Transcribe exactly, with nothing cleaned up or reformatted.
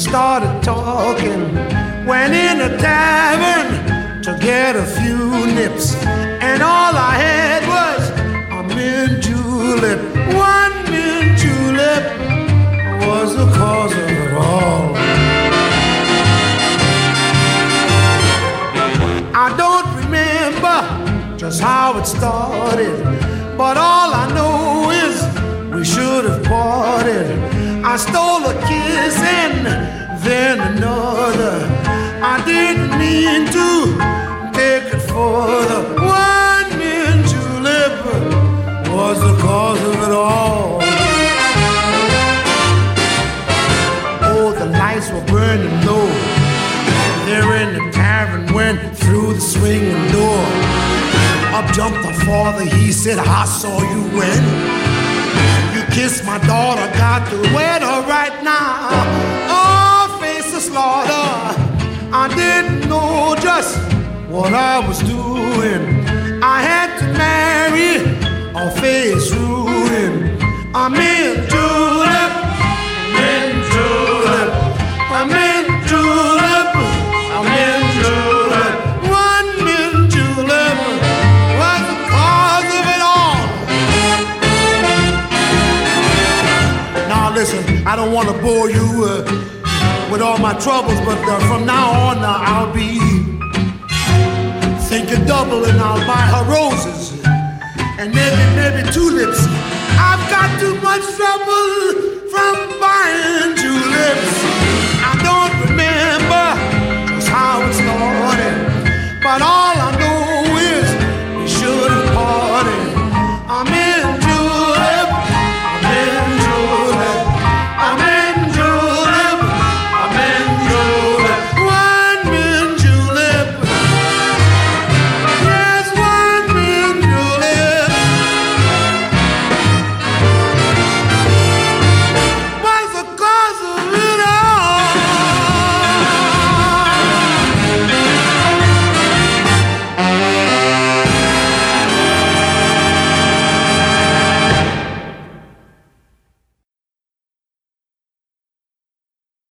started talking. Went in a tavern to get a few nips, and all I had was a mint julep. One mint julep was the cause of it all. I don't remember just how it started, but all I know is we should have parted. I stole a kiss and then another. I didn't mean to take it further. One mint julep was the cause of it all. Oh, the lights were burning low there in the tavern, went through the swinging door. Up jumped the father, he said, I saw you when you kissed my daughter, got to wed her right now. Oh, face of slaughter, I didn't know just what I was doing. I had to marry or face ruin. I'm in julep, in julep, I'm in julep, I'm in julep. One mint julep was the cause of it all. Now listen, I don't want to bore you uh, with all my troubles, but uh, from now on uh, I'll be thinking double, and I'll buy her roses and maybe, maybe tulips. I've got too much trouble from buying